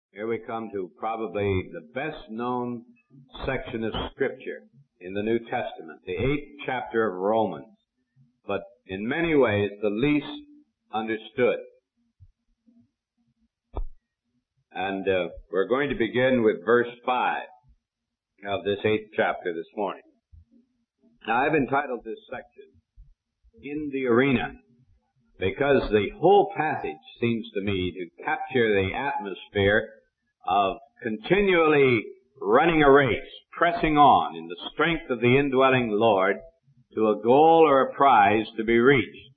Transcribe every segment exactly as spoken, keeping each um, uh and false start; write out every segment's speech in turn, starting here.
Here we come to probably the best known section of Scripture in the New Testament, the eighth chapter of Romans, but in many ways the least understood. And uh, we're going to begin with verse five of this eighth chapter this morning. Now, I've entitled this section, In the Arena, because the whole passage seems to me to capture the atmosphere of continually running a race, pressing on in the strength of the indwelling Lord to a goal or a prize to be reached.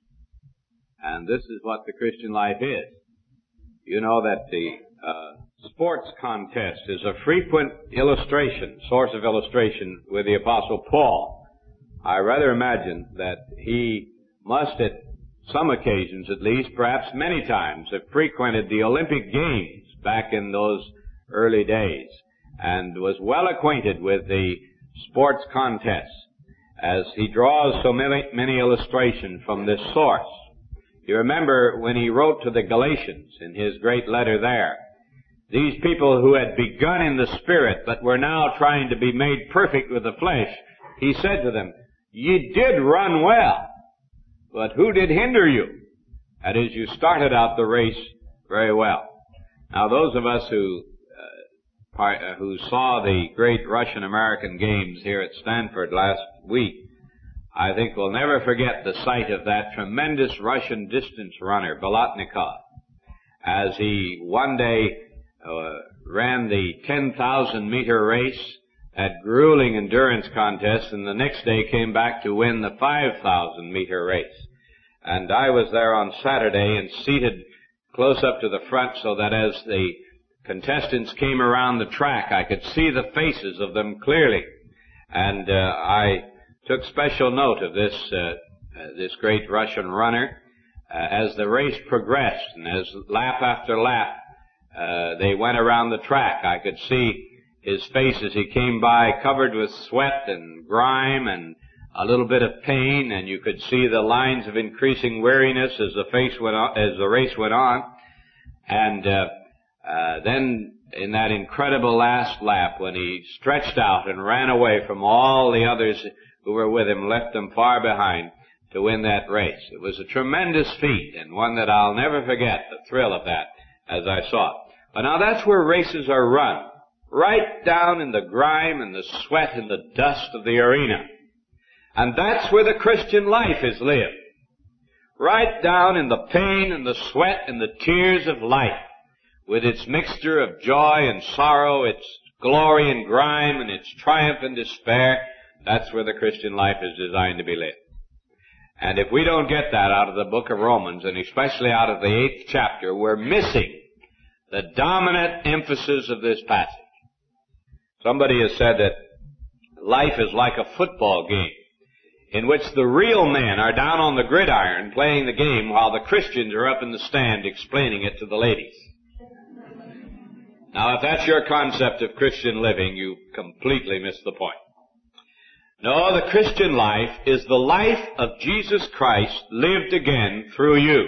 And this is what the Christian life is. You know that the uh, sports contest is a frequent illustration, source of illustration with the Apostle Paul. I rather imagine that he must at some occasions at least, perhaps many times, have frequented the Olympic Games back in those early days and was well acquainted with the sports contests as he draws so many, many illustrations from this source. You remember when he wrote to the Galatians in his great letter there, these people who had begun in the Spirit but were now trying to be made perfect with the flesh, he said to them, "Ye did run well, but who did hinder you?" That is, you started out the race very well. Now, those of us who uh, part, uh, who saw the great Russian-American games here at Stanford last week, I think we'll never forget the sight of that tremendous Russian distance runner, Bolotnikov, as he one day uh, ran the ten thousand meter race at grueling endurance contest, and the next day came back to win the five thousand meter race. And I was there on Saturday and seated close up to the front so that as the contestants came around the track, I could see the faces of them clearly. And uh, I took special note of this uh, uh, this great Russian runner uh, as the race progressed, and as lap after lap uh, they went around the track. I could see his face as he came by, covered with sweat and grime and a little bit of pain, and you could see the lines of increasing weariness as the face went on, as the race went on. And uh, uh, then in that incredible last lap, when he stretched out and ran away from all the others who were with him, left them far behind to win that race. It was a tremendous feat, and one that I'll never forget, the thrill of that as I saw it. But now that's where races are run, right down in the grime and the sweat and the dust of the arena. And that's where the Christian life is lived. Right down in the pain and the sweat and the tears of life, with its mixture of joy and sorrow, its glory and grime, and its triumph and despair. That's where the Christian life is designed to be lived. And if we don't get that out of the book of Romans, and especially out of the eighth chapter, we're missing the dominant emphasis of this passage. Somebody has said that life is like a football game in which the real men are down on the gridiron playing the game while the Christians are up in the stand explaining it to the ladies. Now, if that's your concept of Christian living, you completely miss the point. No, the Christian life is the life of Jesus Christ lived again through you.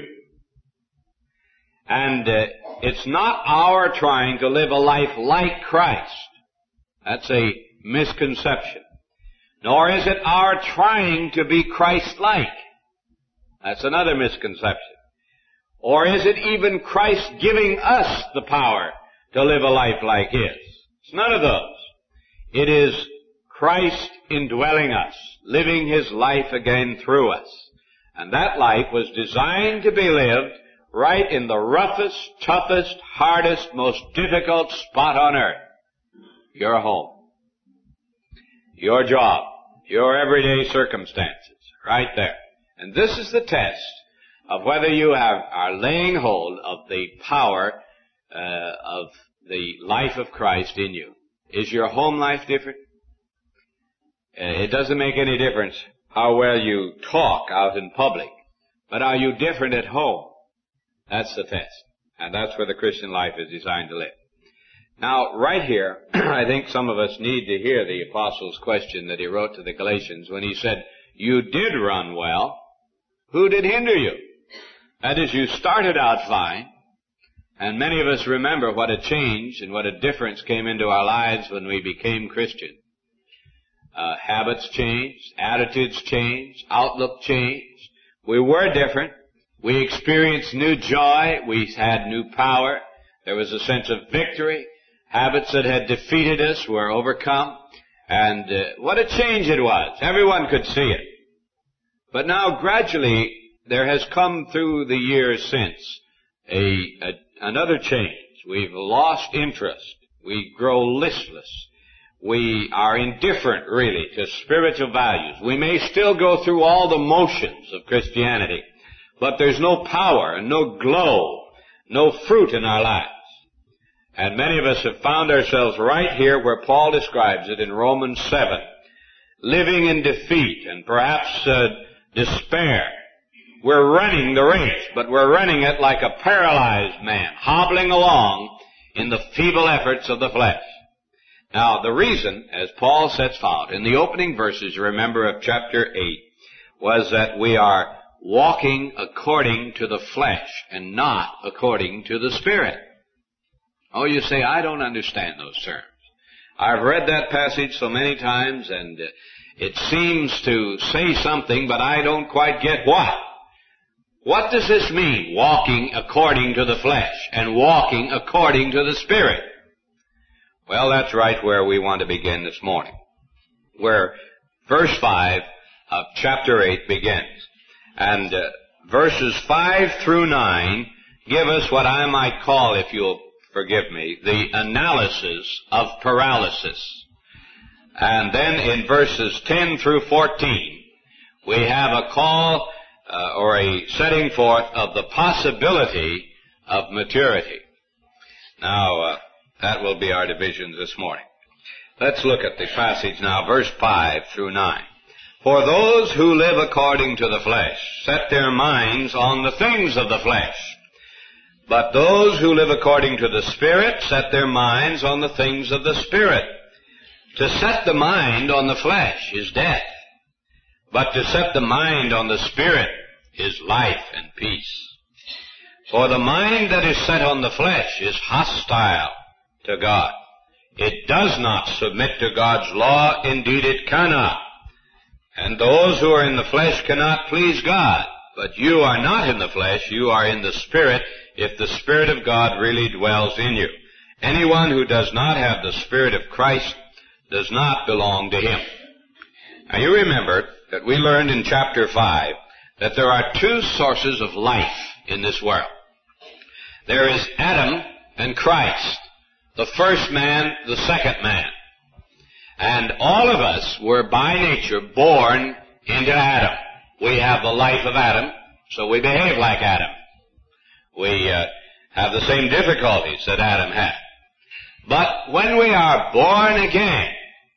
And uh, it's not our trying to live a life like Christ. That's a misconception. Nor is it our trying to be Christ-like. That's another misconception. Or is it even Christ giving us the power to live a life like His? It's none of those. It is Christ indwelling us, living His life again through us. And that life was designed to be lived right in the roughest, toughest, hardest, most difficult spot on earth. Your home. Your job. Your everyday circumstances. Right there. And this is the test of whether you have, are laying hold of the power uh, of the life of Christ in you. Is your home life different? Uh, it doesn't make any difference how well you talk out in public. But are you different at home? That's the test. And that's where the Christian life is designed to live. Now, right here, I think some of us need to hear the Apostle's question that he wrote to the Galatians when he said, "You did run well. Who did hinder you?" That is, you started out fine. And many of us remember what a change and what a difference came into our lives when we became Christian. Uh, habits changed, attitudes changed, outlook changed. We were different. We experienced new joy. We had new power. There was a sense of victory. Habits that had defeated us were overcome. And uh, what a change it was. Everyone could see it. But now gradually there has come through the years since a, a another change. We've lost interest. We grow listless. We are indifferent, really, to spiritual values. We may still go through all the motions of Christianity, but there's no power and no glow, no fruit in our lives. And many of us have found ourselves right here where Paul describes it in Romans seven, living in defeat and perhaps uh, despair. We're running the race, but we're running it like a paralyzed man, hobbling along in the feeble efforts of the flesh. Now, the reason, as Paul sets out in the opening verses, remember, of chapter eight, was that we are walking according to the flesh and not according to the Spirit. Oh, you say, I don't understand those terms. I've read that passage so many times, and uh, it seems to say something, but I don't quite get what. What does this mean, walking according to the flesh and walking according to the Spirit? Well, that's right where we want to begin this morning, where verse five of chapter eight begins. And uh, verses five through nine give us what I might call, if you'll forgive me, the analysis of paralysis. And then in verses ten through fourteen, we have a call uh, or a setting forth of the possibility of maturity. Now, uh, that will be our division this morning. Let's look at the passage now, verse five through nine. For those who live according to the flesh set their minds on the things of the flesh. But those who live according to the Spirit set their minds on the things of the Spirit. To set the mind on the flesh is death, but to set the mind on the Spirit is life and peace. For the mind that is set on the flesh is hostile to God. It does not submit to God's law, indeed it cannot. And those who are in the flesh cannot please God. But you are not in the flesh, you are in the Spirit, if the Spirit of God really dwells in you. Anyone who does not have the Spirit of Christ does not belong to Him. Now you remember that we learned in chapter five that there are two sources of life in this world. There is Adam and Christ. The first man, the second man. And all of us were by nature born into Adam. We have the life of Adam, so we behave like Adam. We uh, have the same difficulties that Adam had. But when we are born again,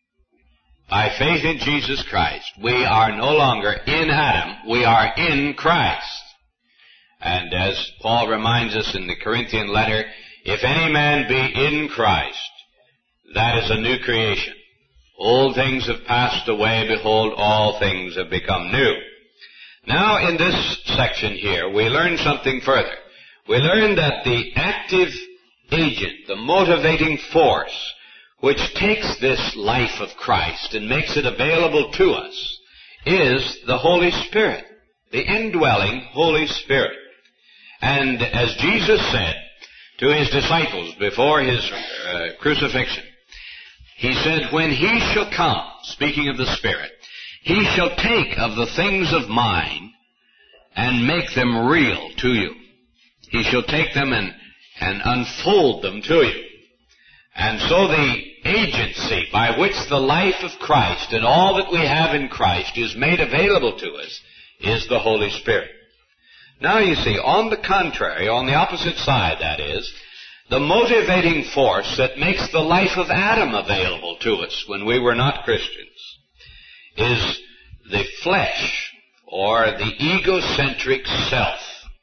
by faith in Jesus Christ, we are no longer in Adam, we are in Christ. And as Paul reminds us in the Corinthian letter, if any man be in Christ, that is a new creation. Old things have passed away, behold, all things have become new. Now in this section here, we learn something further. We learn that the active agent, the motivating force, which takes this life of Christ and makes it available to us, is the Holy Spirit, the indwelling Holy Spirit. And as Jesus said to His disciples before His uh, crucifixion, He said, when He shall come, speaking of the Spirit, He shall take of the things of mine and make them real to you. He shall take them and, and unfold them to you. And so the agency by which the life of Christ and all that we have in Christ is made available to us is the Holy Spirit. Now you see, on the contrary, on the opposite side, that is, the motivating force that makes the life of Adam available to us when we were not Christians is the flesh, or the egocentric self.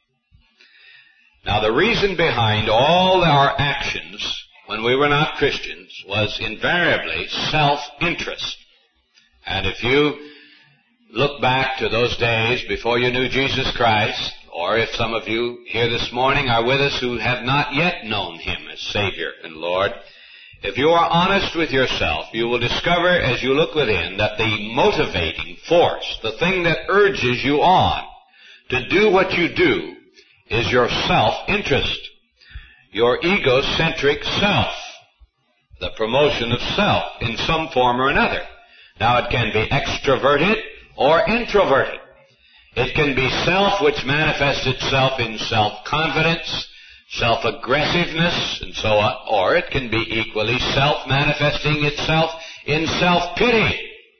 Now the reason behind all our actions when we were not Christians was invariably self-interest. And if you look back to those days before you knew Jesus Christ, or if some of you here this morning are with us who have not yet known Him as Savior and Lord, if you are honest with yourself, you will discover as you look within that the motivating force, the thing that urges you on to do what you do, is your self-interest, your egocentric self, the promotion of self in some form or another. Now it can be extroverted or introverted. It can be self which manifests itself in self-confidence, self-aggressiveness, and so on, or it can be equally self manifesting itself in self-pity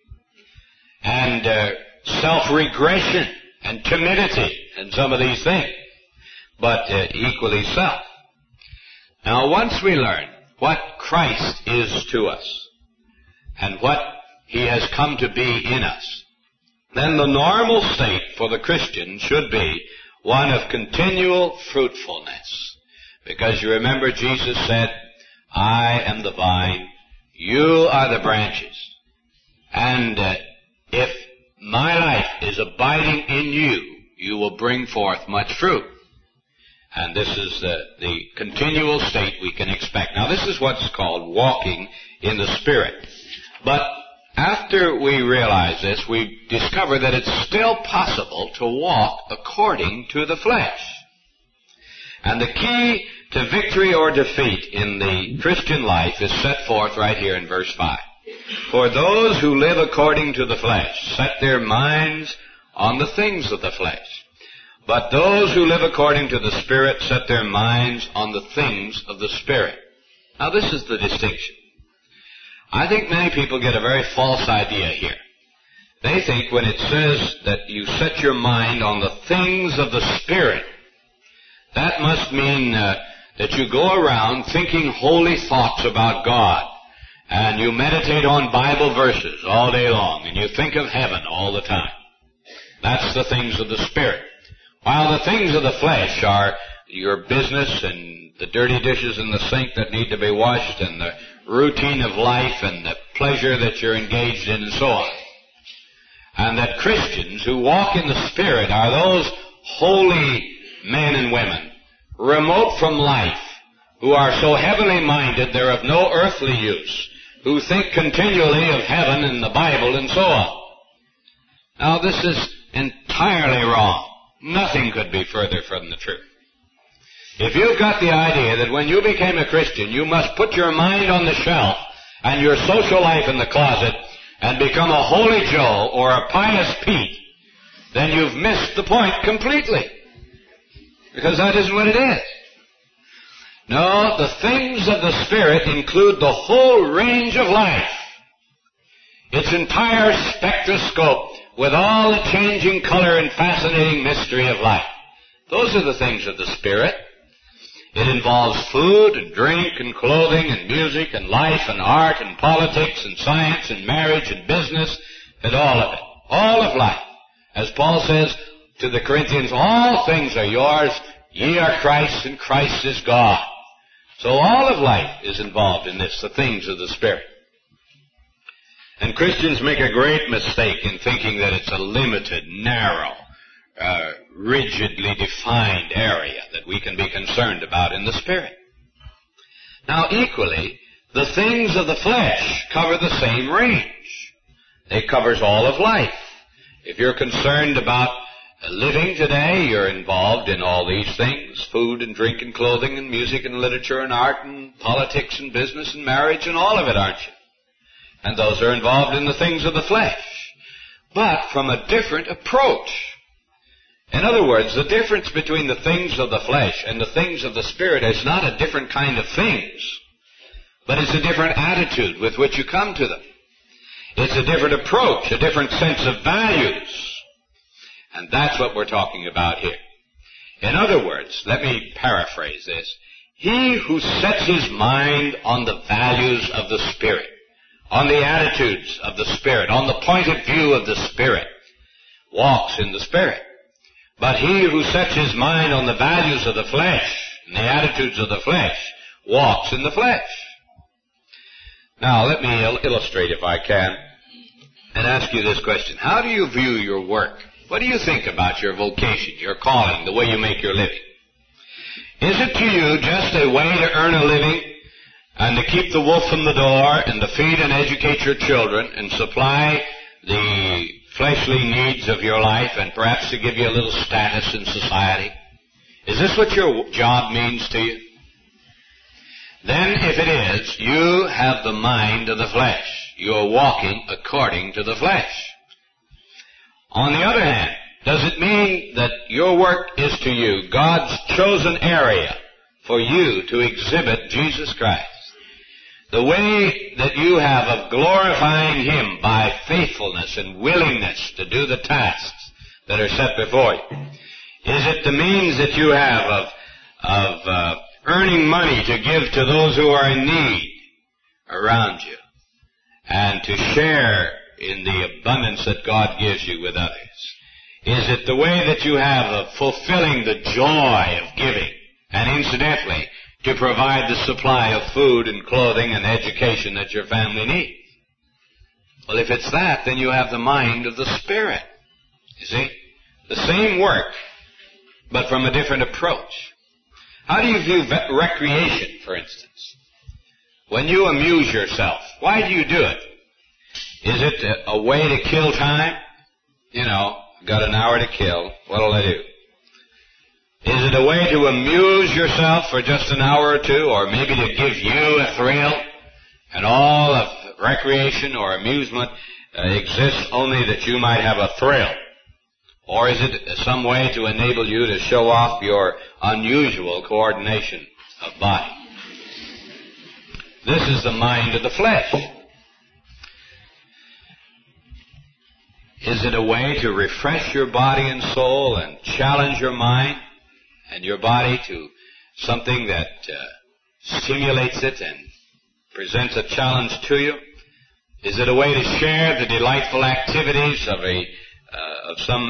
and uh, self-regression and timidity and some of these things, but uh, equally self. Now, once we learn what Christ is to us and what He has come to be in us, then the normal state for the Christian should be one of continual fruitfulness. Because you remember Jesus said, I am the vine, you are the branches. And uh, if my life is abiding in you, you will bring forth much fruit. And this is the, the continual state we can expect. Now this is what's called walking in the Spirit. But after we realize this, we discover that it's still possible to walk according to the flesh. And the key to victory or defeat in the Christian life is set forth right here in verse five. For those who live according to the flesh set their minds on the things of the flesh. But those who live according to the Spirit set their minds on the things of the Spirit. Now this is the distinction. I think many people get a very false idea here. They think when it says that you set your mind on the things of the Spirit, that must mean uh, that you go around thinking holy thoughts about God, and you meditate on Bible verses all day long, and you think of heaven all the time. That's the things of the Spirit. While the things of the flesh are your business and the dirty dishes in the sink that need to be washed and the routine of life and the pleasure that you're engaged in and so on. And that Christians who walk in the Spirit are those holy men and women, remote from life, who are so heavenly minded they're of no earthly use, who think continually of heaven and the Bible and so on. Now this is entirely wrong. Nothing could be further from the truth. If you've got the idea that when you became a Christian you must put your mind on the shelf and your social life in the closet and become a holy Joe or a pious Pete, then you've missed the point completely. Because that isn't what it is. No, the things of the Spirit include the whole range of life. Its entire spectroscope with all the changing color and fascinating mystery of life. Those are the things of the Spirit. It involves food and drink and clothing and music and life and art and politics and science and marriage and business and all of it. All of life. As Paul says to the Corinthians, all things are yours, ye are Christ, and Christ is God. So all of life is involved in this, the things of the Spirit. And Christians make a great mistake in thinking that it's a limited, narrow, uh, rigidly defined area that we can be concerned about in the Spirit. Now equally, the things of the flesh cover the same range. It covers all of life. If you're concerned about living today, you're involved in all these things, food and drink and clothing and music and literature and art and politics and business and marriage and all of it, aren't you? And those are involved in the things of the flesh, but from a different approach. In other words, the difference between the things of the flesh and the things of the Spirit is not a different kind of things, but it's a different attitude with which you come to them. It's a different approach, a different sense of values. And that's what we're talking about here. In other words, let me paraphrase this. He who sets his mind on the values of the Spirit, on the attitudes of the Spirit, on the point of view of the Spirit, walks in the Spirit. But he who sets his mind on the values of the flesh and the attitudes of the flesh walks in the flesh. Now, let me il- illustrate, if I can, and ask you this question. How do you view your work What do you think about your vocation, your calling, the way you make your living? Is it to you just a way to earn a living and to keep the wolf from the door and to feed and educate your children and supply the fleshly needs of your life and perhaps to give you a little status in society? Is this what your job means to you? Then if it is, you have the mind of the flesh. You are walking according to the flesh. On the other hand, does it mean that your work is to you God's chosen area for you to exhibit Jesus Christ? The way that you have of glorifying Him by faithfulness and willingness to do the tasks that are set before you. Is it the means that you have of, of uh, earning money to give to those who are in need around you and to share in the abundance that God gives you with others? Is it the way that you have of fulfilling the joy of giving and incidentally to provide the supply of food and clothing and education that your family needs? Well, if it's that, then you have the mind of the Spirit. You see? The same work, but from a different approach. How do you view ve- recreation, for instance? When you amuse yourself, why do you do it? Is it a, a way to kill time? You know, I've got an hour to kill. What'll I do? Is it a way to amuse yourself for just an hour or two, or maybe to give you a thrill? And all of recreation or amusement uh, exists only that you might have a thrill. Or is it some way to enable you to show off your unusual coordination of body? This is the mind of the flesh. Is it a way to refresh your body and soul and challenge your mind and your body to something that uh, stimulates it and presents a challenge to you? Is it a way to share the delightful activities of a uh, of some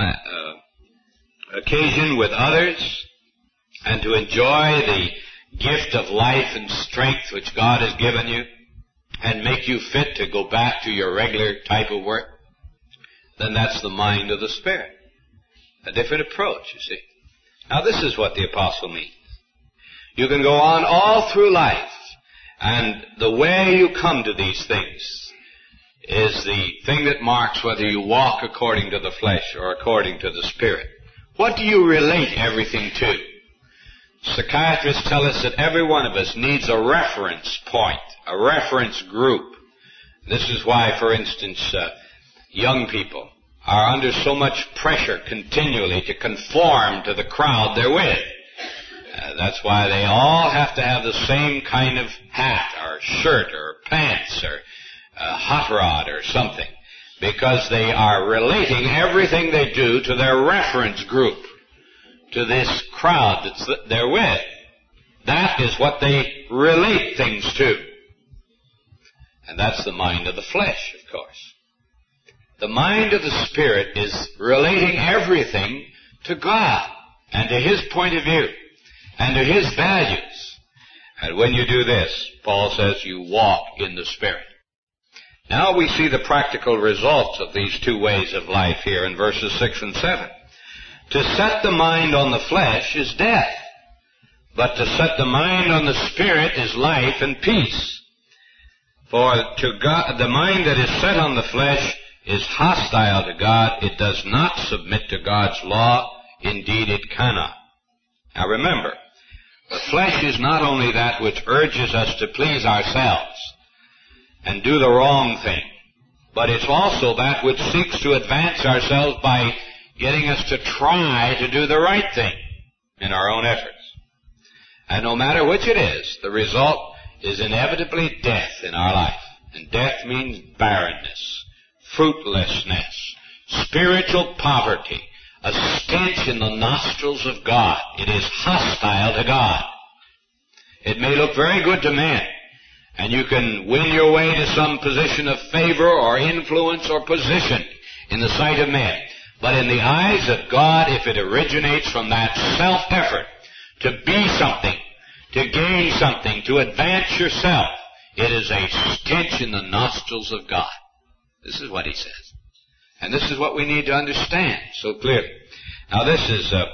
uh, occasion with others and to enjoy the gift of life and strength which God has given you and make you fit to go back to your regular type of work? Then that's the mind of the Spirit. A different approach, you see. Now this is what the apostle means. You can go on all through life, and the way you come to these things is the thing that marks whether you walk according to the flesh or according to the Spirit. What do you relate everything to? Psychiatrists tell us that every one of us needs a reference point, a reference group. This is why, for instance, uh, young people are under so much pressure continually to conform to the crowd they're with. Uh, that's why they all have to have the same kind of hat or shirt or pants or uh, hot rod or something, because they are relating everything they do to their reference group, to this crowd that they're with. That is what they relate things to. And that's the mind of the flesh, of course. The mind of the Spirit is relating everything to God and to His point of view and to His values. And when you do this, Paul says you walk in the Spirit. Now we see the practical results of these two ways of life here in verses six and seven. To set the mind on the flesh is death, but to set the mind on the Spirit is life and peace. For to God, the mind that is set on the flesh is hostile to God. It does not submit to God's law. Indeed, it cannot. Now remember, the flesh is not only that which urges us to please ourselves and do the wrong thing, but it's also that which seeks to advance ourselves by getting us to try to do the right thing in our own efforts. And no matter which it is, the result is inevitably death in our life. And death means barrenness, fruitlessness, spiritual poverty, a stench in the nostrils of God. It is hostile to God. It may look very good to men, and you can win your way to some position of favor or influence or position in the sight of men. But in the eyes of God, if it originates from that self-effort to be something, to gain something, to advance yourself, it is a stench in the nostrils of God. This is what he says. And this is what we need to understand so clearly. Now this is uh,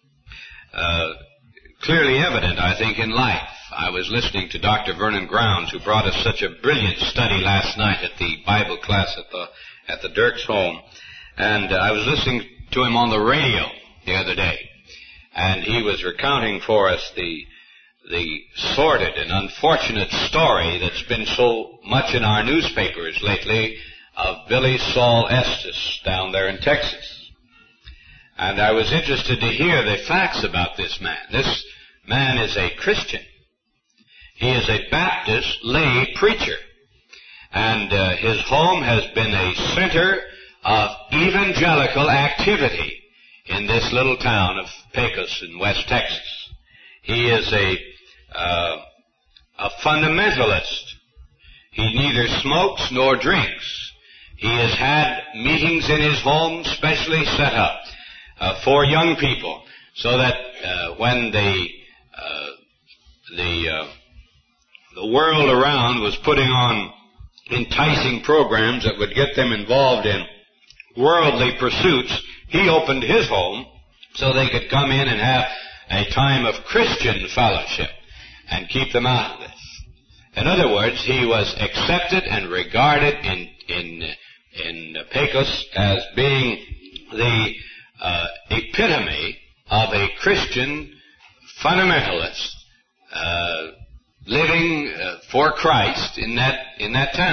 uh, clearly evident, I think, in life. I was listening to Doctor Vernon Grounds, who brought us such a brilliant study last night at the Bible class at the at the Dirks home. And uh, I was listening to him on the radio the other day. And he was recounting for us the the sordid and unfortunate story that's been so much in our newspapers lately of Billy Saul Estes down there in Texas. And I was interested to hear the facts about this man. This man is a Christian. He is a Baptist lay preacher. And uh, his home has been a center of evangelical activity in this little town of Pecos in West Texas. He is a uh, a fundamentalist. He neither smokes nor drinks. He has had meetings in his home specially set up uh, for young people, so that uh, when the uh, the uh, the world around was putting on enticing programs that would get them involved in worldly pursuits, he opened his home so they could come in and have a time of Christian fellowship and keep them out of this. In other words, he was accepted and regarded in in in Pecos as being the uh, epitome of a Christian fundamentalist uh, living uh, for Christ in that in that town.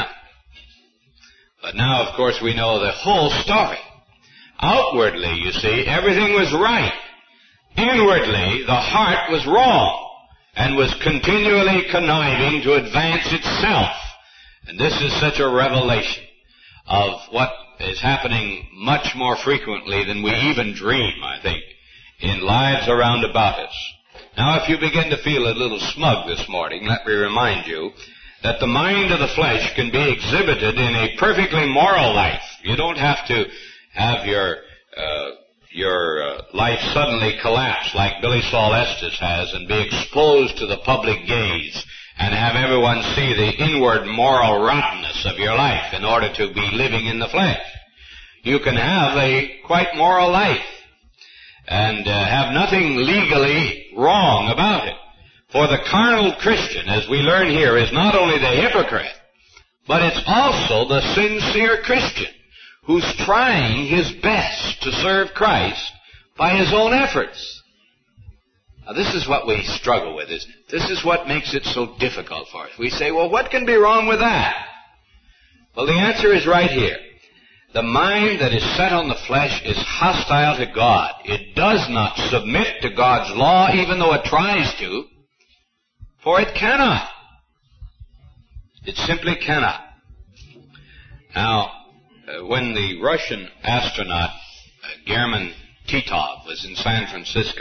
But now, of course, we know the whole story. Outwardly, you see, everything was right. Inwardly, the heart was wrong and was continually conniving to advance itself. And this is such a revelation of what is happening much more frequently than we even dream, I think, in lives around about us. Now, if you begin to feel a little smug this morning, let me remind you that the mind of the flesh can be exhibited in a perfectly moral life. You don't have to have your uh, your uh, life suddenly collapse like Billy Saul Estes has and be exposed to the public gaze and have everyone see the inward moral rottenness of your life in order to be living in the flesh. You can have a quite moral life and uh, have nothing legally wrong about it. For the carnal Christian, as we learn here, is not only the hypocrite, but it's also the sincere Christian who's trying his best to serve Christ by his own efforts. Now, this is what we struggle with. Is This is what makes it so difficult for us. We say, well, what can be wrong with that? Well, the answer is right here. The mind that is set on the flesh is hostile to God. It does not submit to God's law, even though it tries to, for it cannot. It simply cannot. Now, uh, when the Russian astronaut uh, German Titov was in San Francisco,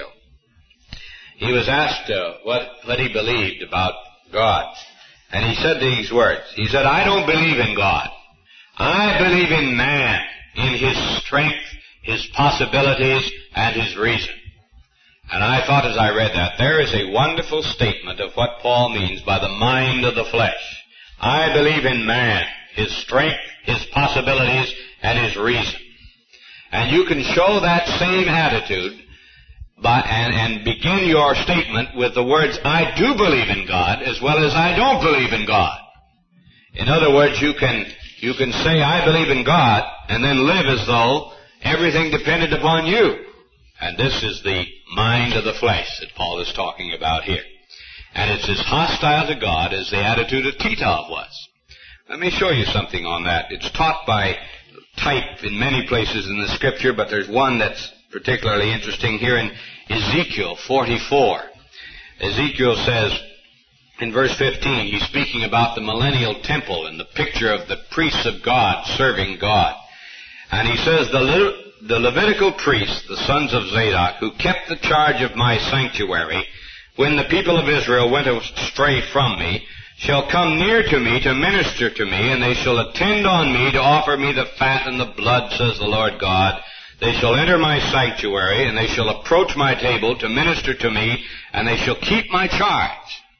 he was asked uh, what, what he believed about God. And he said these words. He said, I don't believe in God. I believe in man, in his strength, his possibilities, and his reason. And I thought as I read that, there is a wonderful statement of what Paul means by the mind of the flesh. I believe in man, his strength, his possibilities, and his reason. And you can show that same attitude by, and, and begin your statement with the words, I do believe in God, as well as I don't believe in God. In other words, you can you can say, I believe in God, and then live as though everything depended upon you. And this is the mind of the flesh that Paul is talking about here. And it's as hostile to God as the attitude of Titov was. Let me show you something on that. It's taught by type in many places in the Scripture, but there's one that's particularly interesting here in Ezekiel forty-four. Ezekiel says, in verse fifteen, he's speaking about the millennial temple and the picture of the priests of God serving God. And he says, the, Le- the Levitical priests, the sons of Zadok, who kept the charge of my sanctuary, when the people of Israel went astray from me, shall come near to me to minister to me, and they shall attend on me to offer me the fat and the blood, says the Lord God. They shall enter my sanctuary, and they shall approach my table to minister to me, and they shall keep my charge.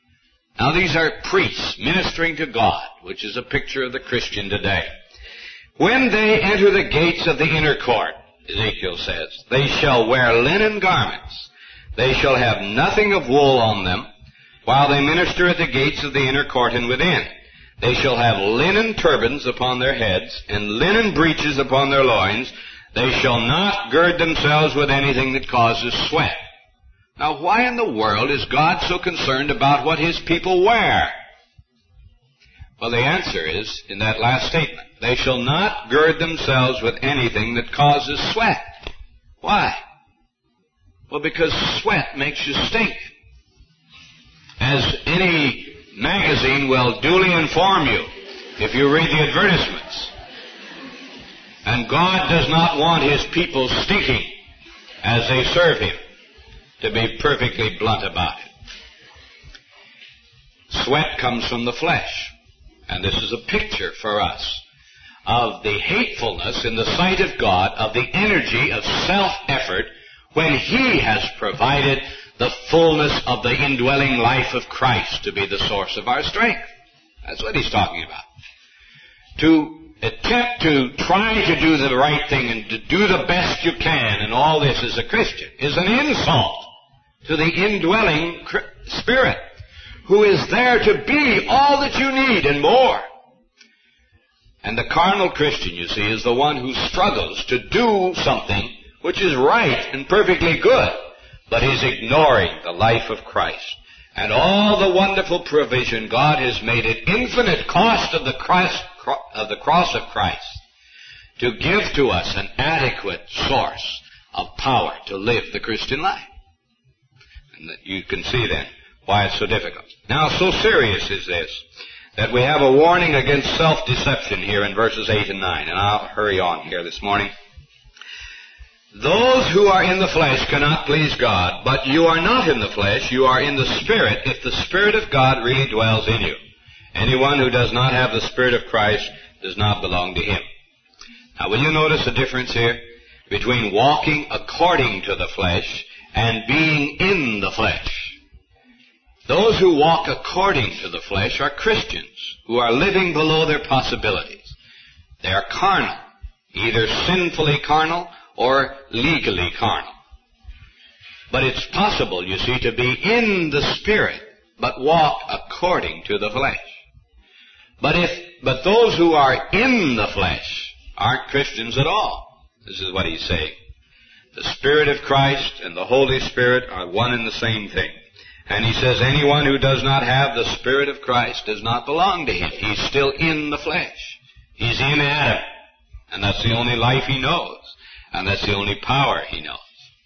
Now these are priests ministering to God, which is a picture of the Christian today. When they enter the gates of the inner court, Ezekiel says, they shall wear linen garments. They shall have nothing of wool on them, while they minister at the gates of the inner court and within. They shall have linen turbans upon their heads, and linen breeches upon their loins. They shall not gird themselves with anything that causes sweat. Now, why in the world is God so concerned about what His people wear? Well, the answer is in that last statement. They shall not gird themselves with anything that causes sweat. Why? Well, because sweat makes you stink. As any magazine will duly inform you if you read the advertisements. And God does not want His people stinking as they serve Him, to be perfectly blunt about it. Sweat comes from the flesh. And this is a picture for us of the hatefulness in the sight of God of the energy of self-effort when He has provided the fullness of the indwelling life of Christ to be the source of our strength. That's what He's talking about. To attempt to try to do the right thing and to do the best you can and all this as a Christian is an insult to the indwelling Spirit, who is there to be all that you need and more. And the carnal Christian, you see, is the one who struggles to do something which is right and perfectly good, but he's ignoring the life of Christ and all the wonderful provision God has made at infinite cost of the cross, of the cross of Christ to give to us an adequate source of power to live the Christian life. And you can see then why it's so difficult. Now, so serious is this that we have a warning against self-deception here in verses eight and nine, and I'll hurry on here this morning. Those who are in the flesh cannot please God, but you are not in the flesh, you are in the Spirit, if the Spirit of God really dwells in you. Anyone who does not have the Spirit of Christ does not belong to Him. Now, will you notice a difference here between walking according to the flesh and being in the flesh? Those who walk according to the flesh are Christians who are living below their possibilities. They are carnal, either sinfully carnal or legally carnal. But it's possible, you see, to be in the Spirit, but walk according to the flesh. But if, but those who are in the flesh aren't Christians at all. This is what he's saying. The Spirit of Christ and the Holy Spirit are one and the same thing. And he says anyone who does not have the Spirit of Christ does not belong to Him. He's still in the flesh. He's in Adam. And that's the only life he knows. And that's the only power he knows.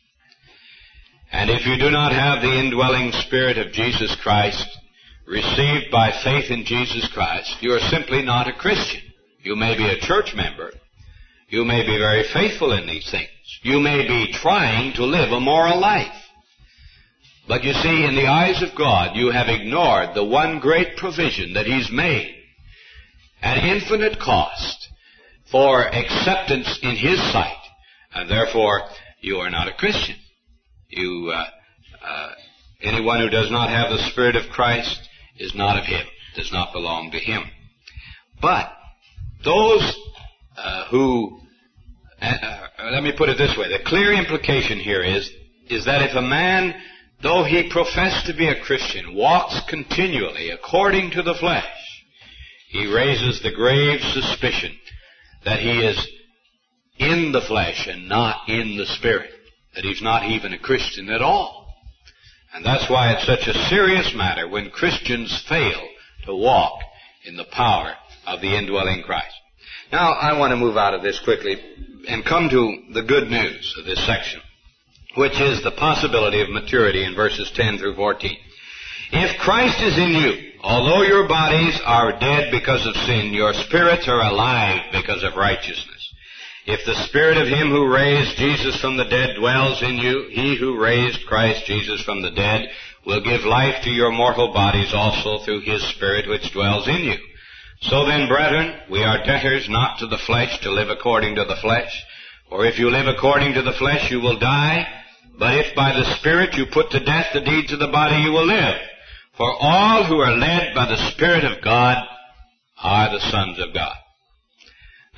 And if you do not have the indwelling Spirit of Jesus Christ, received by faith in Jesus Christ, you are simply not a Christian. You may be a church member. You may be very faithful in these things. You may be trying to live a moral life. But you see, in the eyes of God, you have ignored the one great provision that He's made at infinite cost for acceptance in His sight. And therefore, you are not a Christian. You, uh, uh, anyone who does not have the Spirit of Christ is not of Him, does not belong to Him. But those uh, who, uh, uh, let me put it this way, the clear implication here is, is that if a man, though he profess to be a Christian, walks continually according to the flesh, he raises the grave suspicion that he is in the flesh and not in the Spirit, that he's not even a Christian at all. And that's why it's such a serious matter when Christians fail to walk in the power of the indwelling Christ. Now, I want to move out of this quickly and come to the good news of this section, which is the possibility of maturity in verses ten through fourteen. If Christ is in you, although your bodies are dead because of sin, your spirits are alive because of righteousness. If the Spirit of Him who raised Jesus from the dead dwells in you, He who raised Christ Jesus from the dead will give life to your mortal bodies also through His Spirit which dwells in you. So then, brethren, we are debtors not to the flesh to live according to the flesh. For if you live according to the flesh, you will die. But if by the Spirit you put to death the deeds of the body, you will live. For all who are led by the Spirit of God are the sons of God.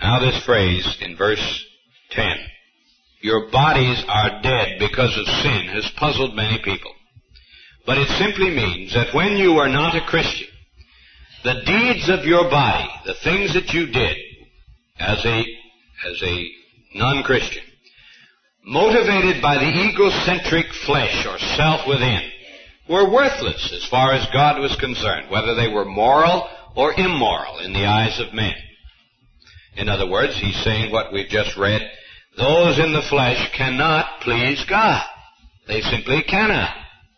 Now this phrase in verse ten, your bodies are dead because of sin, has puzzled many people. But it simply means that when you are not a Christian, the deeds of your body, the things that you did as a, as a non-Christian, motivated by the egocentric flesh or self within, were worthless as far as God was concerned, whether they were moral or immoral in the eyes of men. In other words, he's saying what we've just read, those in the flesh cannot please God. They simply cannot.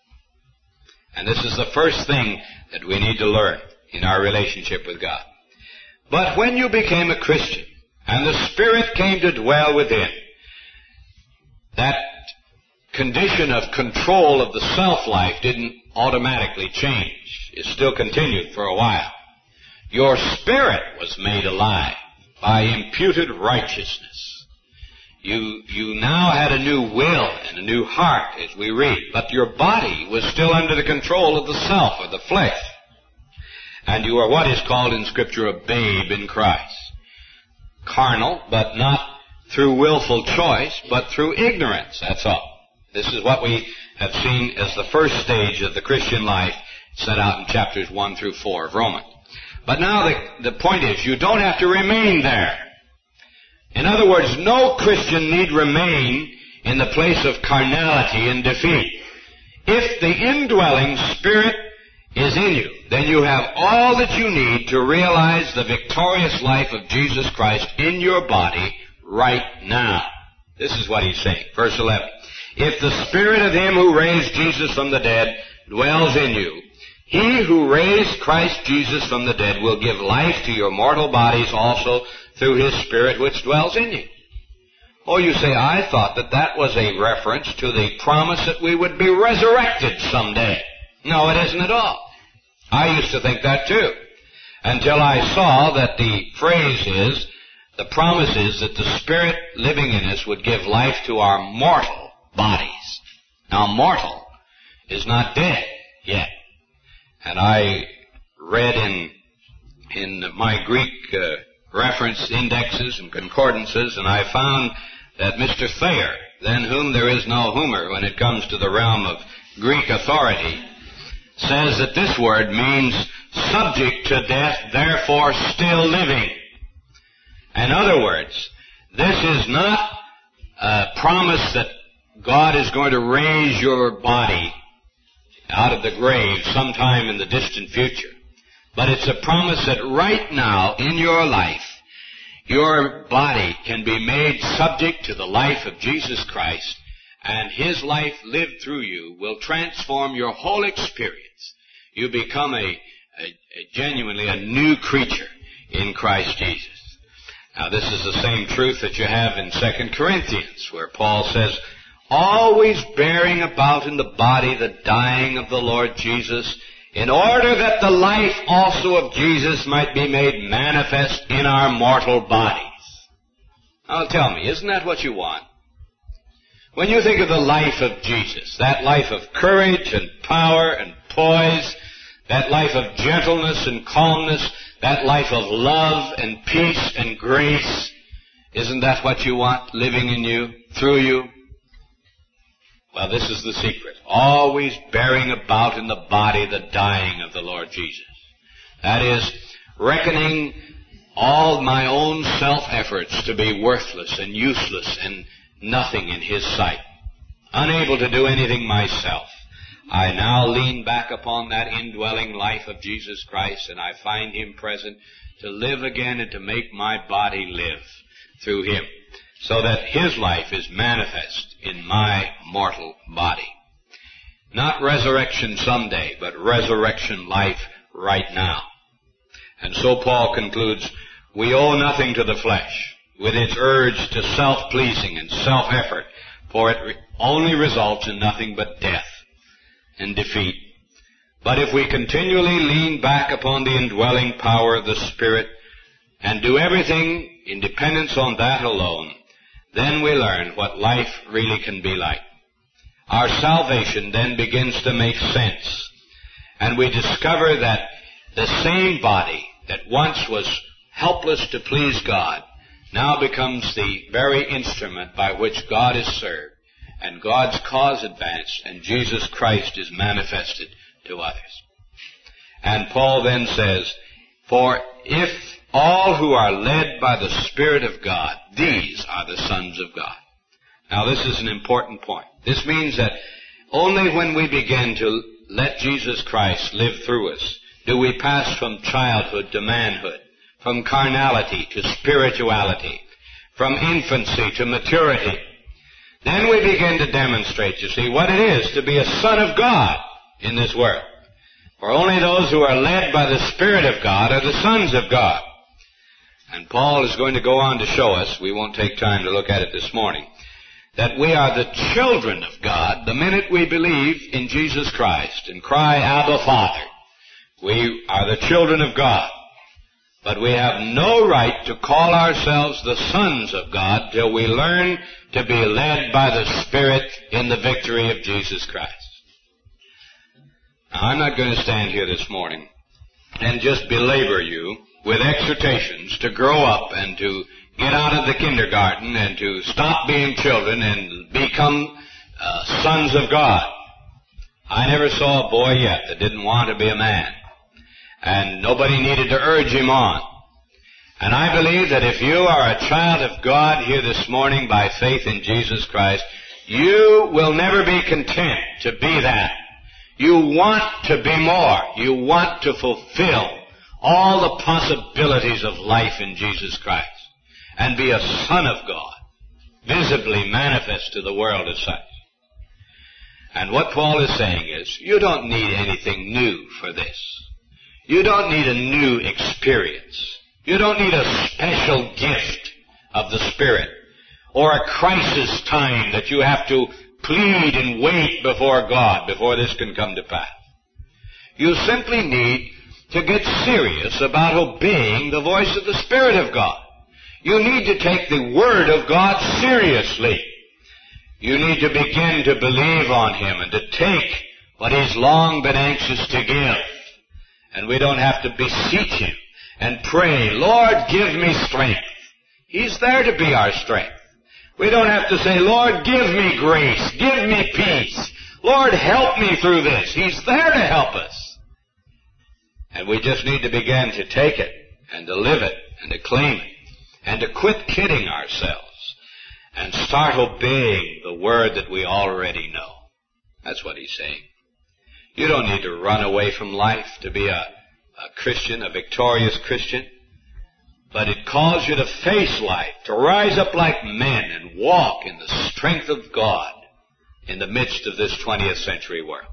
And this is the first thing that we need to learn in our relationship with God. But when you became a Christian and the Spirit came to dwell within, that condition of control of the self-life didn't automatically change. It still continued for a while. Your spirit was made alive by imputed righteousness. You, you now had a new will and a new heart, as we read, but your body was still under the control of the self, or the flesh. And you are what is called in Scripture a babe in Christ. Carnal, but not through willful choice, but through ignorance, that's all. This is what we have seen as the first stage of the Christian life set out in chapters one through four of Romans. But now the, the point is, you don't have to remain there. In other words, no Christian need remain in the place of carnality and defeat. If the indwelling Spirit is in you, then you have all that you need to realize the victorious life of Jesus Christ in your body right now. This is what he's saying. Verse eleven. If the Spirit of him who raised Jesus from the dead dwells in you, he who raised Christ Jesus from the dead will give life to your mortal bodies also through his Spirit which dwells in you. Oh, you say, I thought that that was a reference to the promise that we would be resurrected someday. No, it isn't at all. I used to think that too, until I saw that the phrase is, the promise is that the Spirit living in us would give life to our mortal bodies. Now, mortal is not dead yet. And I read in in my Greek uh, reference indexes and concordances, and I found that Mister Thayer, than whom there is no Homer when it comes to the realm of Greek authority, says that this word means subject to death, therefore still living. In other words, this is not a promise that God is going to raise your body out of the grave sometime in the distant future. But it's a promise that right now in your life, your body can be made subject to the life of Jesus Christ, and his life lived through you will transform your whole experience. You become a, a, a genuinely a new creature in Christ Jesus. Now this is the same truth that you have in Second Corinthians, where Paul says, always bearing about in the body the dying of the Lord Jesus, in order that the life also of Jesus might be made manifest in our mortal bodies. Now tell me, isn't that what you want? When you think of the life of Jesus, that life of courage and power and poise, that life of gentleness and calmness, that life of love and peace and grace, isn't that what you want living in you, through you? Well, this is the secret. Always bearing about in the body the dying of the Lord Jesus. That is, reckoning all my own self-efforts to be worthless and useless and nothing in his sight. Unable to do anything myself. I now lean back upon that indwelling life of Jesus Christ, and I find him present to live again and to make my body live through him, so that his life is manifest in my mortal body. Not resurrection someday, but resurrection life right now. And so Paul concludes, we owe nothing to the flesh, with its urge to self-pleasing and self-effort, for it re- only results in nothing but death and defeat. But if we continually lean back upon the indwelling power of the Spirit and do everything in dependence on that alone, then we learn what life really can be like. Our salvation then begins to make sense, and we discover that the same body that once was helpless to please God now becomes the very instrument by which God is served, and God's cause advanced, and Jesus Christ is manifested to others. And Paul then says, for if all who are led by the Spirit of God, these are the sons of God. Now this is an important point. This means that only when we begin to let Jesus Christ live through us do we pass from childhood to manhood, from carnality to spirituality, from infancy to maturity. Then we begin to demonstrate, you see, what it is to be a son of God in this world. For only those who are led by the Spirit of God are the sons of God. And Paul is going to go on to show us, we won't take time to look at it this morning, that we are the children of God the minute we believe in Jesus Christ and cry, Abba, Father. We are the children of God. But we have no right to call ourselves the sons of God till we learn to be led by the Spirit in the victory of Jesus Christ. Now, I'm not going to stand here this morning and just belabor you with exhortations to grow up and to get out of the kindergarten and to stop being children and become uh, sons of God. I never saw a boy yet that didn't want to be a man. And nobody needed to urge him on. And I believe that if you are a child of God here this morning by faith in Jesus Christ, you will never be content to be that. You want to be more. You want to fulfill all the possibilities of life in Jesus Christ and be a son of God, visibly manifest to the world as such. And what Paul is saying is, you don't need anything new for this. You don't need a new experience. You don't need a special gift of the Spirit or a crisis time that you have to plead and wait before God before this can come to pass. You simply need to get serious about obeying the voice of the Spirit of God. You need to take the Word of God seriously. You need to begin to believe on Him and to take what He's long been anxious to give. And we don't have to beseech Him and pray, Lord, give me strength. He's there to be our strength. We don't have to say, Lord, give me grace, give me peace. Lord, help me through this. He's there to help us. And we just need to begin to take it and to live it and to claim it and to quit kidding ourselves and start obeying the word that we already know. That's what he's saying. You don't need to run away from life to be a, a Christian, a victorious Christian. But it calls you to face life, to rise up like men and walk in the strength of God in the midst of this twentieth century world.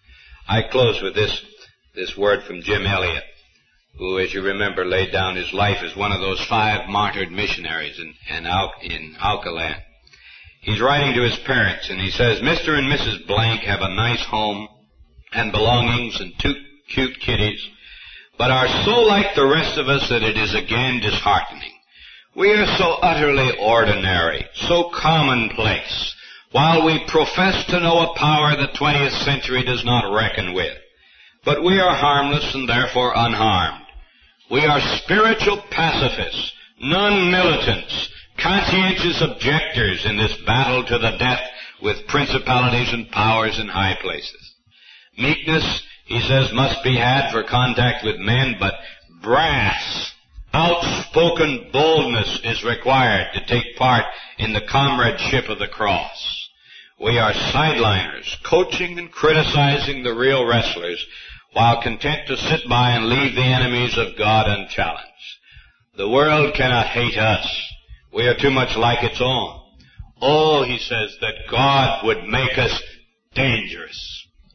I close with this, this word from Jim Elliot, who, as you remember, laid down his life as one of those five martyred missionaries in, in, Al, in Alkaland. He's writing to his parents, and he says, Mister and Missus Blank have a nice home and belongings and two cute kiddies, but are so like the rest of us that it is again disheartening. We are so utterly ordinary, so commonplace, while we profess to know a power the twentieth century does not reckon with. But we are harmless and therefore unharmed. We are spiritual pacifists, non-militants, conscientious objectors in this battle to the death with principalities and powers in high places. Meekness, he says, must be had for contact with men, but brass, outspoken boldness is required to take part in the comradeship of the cross. We are sideliners, coaching and criticizing the real wrestlers, while content to sit by and leave the enemies of God unchallenged. The world cannot hate us. We are too much like its own. Oh, he says, that God would make us dangerous.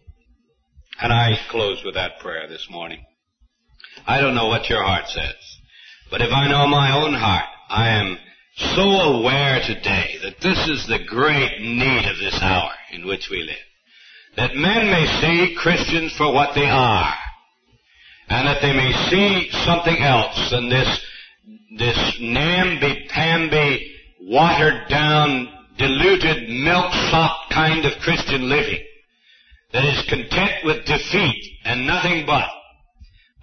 And I close with that prayer this morning. I don't know what your heart says, but if I know my own heart, I am so aware today that this is the great need of this hour in which we live. That men may see Christians for what they are, and that they may see something else than this, this namby-pamby, watered-down, diluted, milk-sop kind of Christian living that is content with defeat and nothing but.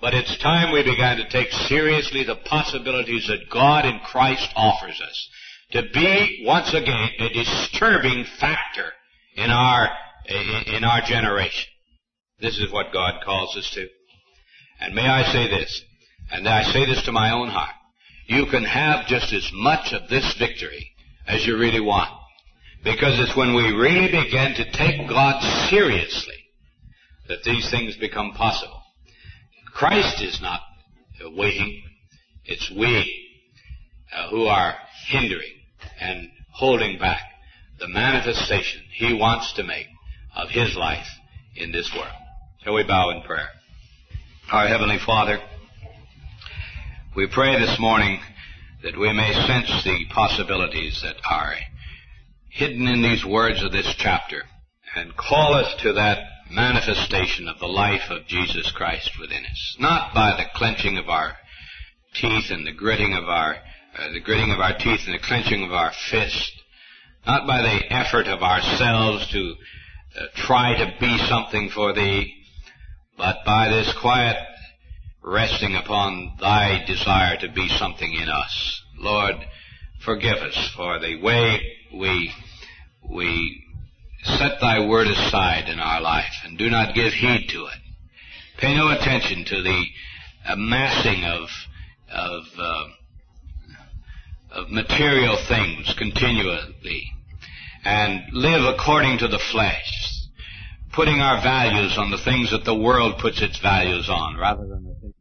But it's time we began to take seriously the possibilities that God in Christ offers us to be, once again, a disturbing factor in our, in our generation. This is what God calls us to. And may I say this, and I say this to my own heart, you can have just as much of this victory as you really want. Because it's when we really begin to take God seriously that these things become possible. Christ is not waiting. It's we uh, who are hindering and holding back the manifestation He wants to make of His life in this world. Shall we bow in prayer? Our Heavenly Father, we pray this morning that we may sense the possibilities that are hidden in these words of this chapter and call us to that manifestation of the life of Jesus Christ within us. Not by the clenching of our teeth and the gritting of our, uh, the gritting of our teeth and the clenching of our fist. Not by the effort of ourselves to uh, try to be something for Thee, but by this quiet resting upon Thy desire to be something in us. Lord, forgive us for the way we, we set Thy word aside in our life and do not give heed to it. Pay no attention to the amassing of, of, uh, of material things continually and live according to the flesh, putting our values on the things that the world puts its values on rather than the things